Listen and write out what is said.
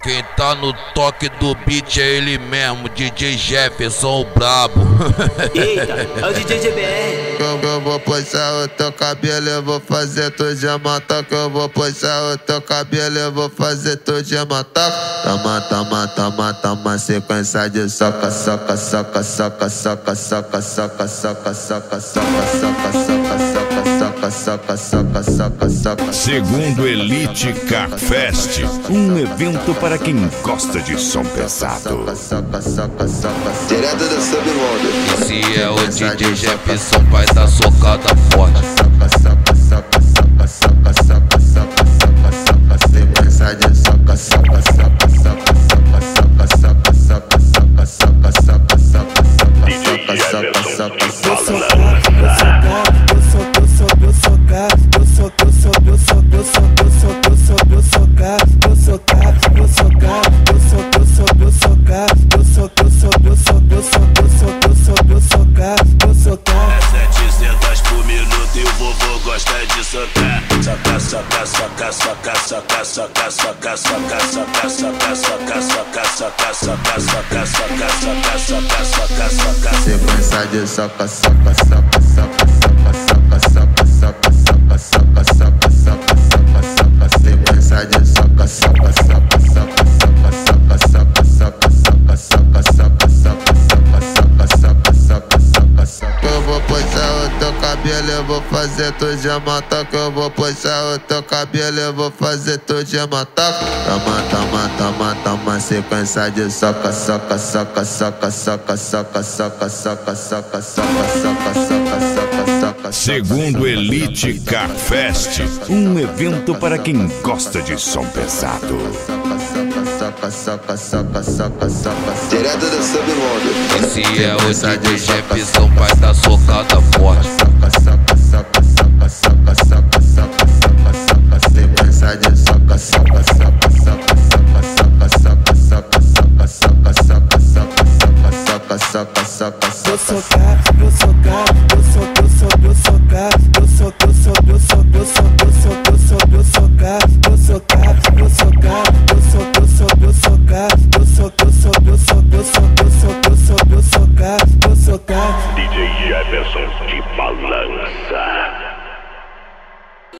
Quem tá no toque do beat é ele mesmo, DJ Jefferson o brabo. Eita, é o DJ GBR. Eu vou puxar o teu cabelo, eu vou fazer tu de matoca. Eu vou puxar o teu cabelo, eu vou fazer tu de matoca. Toma, toma, toma, toma, sequência de soca, soca, soca, soca, soca, soca, soca, soca, soca, soca, soca, soca, soca, soca, soca, soca. Segundo Elite Car Fest, um evento para quem gosta de som pesado. Direto do Submundo. Esse é o DJ Jefferson, pai da socada forte. Sequência de soca, soca, soca, soca, soca, soca, soca, soca, soca, soca, soca, soca, soca, soca, soca. É 700 por minuto e o vovô gosta de socar. Soca, soca, soca, soca, soca, soca, soca, soca, soca, soca, soca, soca, soca, soca, soca, soca, soca, soca, soca. Sequência de soca, soca, soca, soca, soca, soca, soca, soca, soca, soca, soca, soca, soca, soca. Sequência de soca, soca, soca, soca, soca, soca, soca, soca, soca, soca, soca, soca, soca, soca, soca, soca, soca. Eu vou puxar o teu cabelo, eu vou fazer tu de matoca. Eu vou puxar o teu cabelo, eu vou fazer tu de matoca. Toma, toma, toma, toma, sequência de soca, soca, soca, soca, soca, soca, soca, soca, soca, soca, soca, soca, soca. Segundo Elite Car Fest, um evento para quem gosta de som pesado. Soca, soca, soca, soca, soca. Direto do Submundo. Esse é o DJ Jefferson, pai da socada forte. Soca, soca, soca, soca, soca, soca, soca, soca, soca. Sequência de soca, soca, soca, soca, soca, soca, soca, soca, soca, soca, soca, soca, soca, soca, soca, soca. Vou socar,